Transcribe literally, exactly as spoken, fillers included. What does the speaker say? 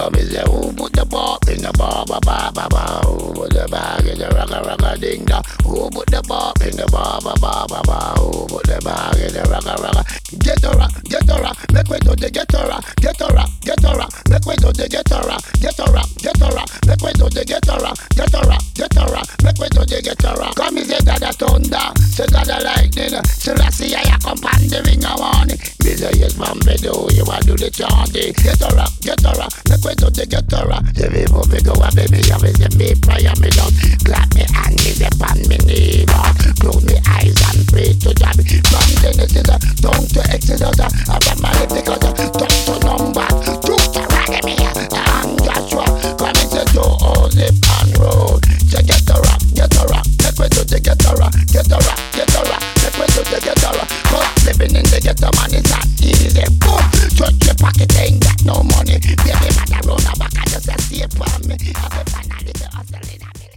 Come and say, who put the bop in the bar, ba ba ba ba? Who put the bag in the ragga ragga ding da? Who put the bop in the bar, ba ba ba ba? Who put the bag in the ragga ragga? Get a rock, get a rock, make way to the get a rock, get a rock, get a rock, make way to the get a rock, get a rock, get a rock, make way to the get a rock, get a rock, get a rock, make way to the get a rock. Come and say that a thunder, say that a lightning, Selassie I come pan the ring of morning. Me say yes, man, me do you want do the chanting? Get a rock, get a rock, make way to the get a rock. The people me go a baby, you me say me pray me down, clap me hand me the pan me knee, close me eyes and pray to God. From Genesis down to Exodus, I got my lip because touch to number, two to raggy me, and Joshua come and say to all zip and road. Say get a rock, get a rock, make way to the get a rock, get a rock, get a rock, make way to the get a rock. Cause living in the ghetto man is not easy. Boom, touch your pocket ain't got no money. Baby, mother run a back and just say, save for me.